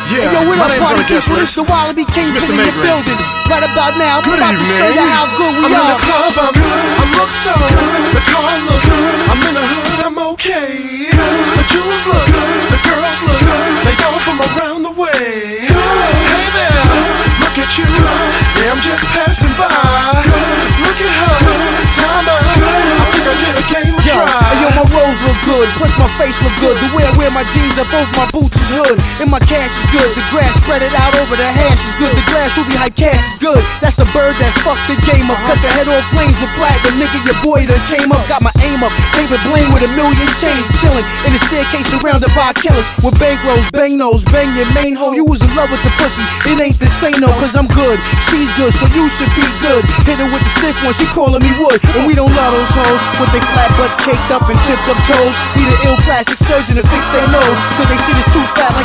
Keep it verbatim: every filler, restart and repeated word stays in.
Yeah, hey, yo, what my up, name's on party the guest people? list. It's the Wallaby King It's Mister in the Maigret. building. Right about now, I'm Good about to evening. show you how good we I'm are. in the club, I'm good. I look so good. The car look good. I'm in the hood, I'm okay. Good. The jewels look good. The girls look good. They all from around the way. Good. Hey there, look at you. Yeah, I'm just passing by. Good. Look at her. Time out. I think I get a game of Yo, try. hey, yo, my rolls look good, plus my face look good. The way I wear my jeans up over my boots is hood, and my cash is good. The grass spread it out over the hash is good. The glass ruby hype cash is good. That's the bird that fucked the game up. Cut the head off flames with platinum. Nigga, your boy done came up, got my aim up. David Blaine with a million chains, chillin' in the staircase surrounded by killers with bankrolls, bang nose, bang your main hoe. You was in love with the pussy, it ain't the same no, cause I'm good. She's good, so you should be good. Hit her with the stiff one, she calling me wood, and we don't love those hoes with they flat butts caked up and chipped up toes. Need an ill plastic surgeon to fix their nose, cause they shit is too fat like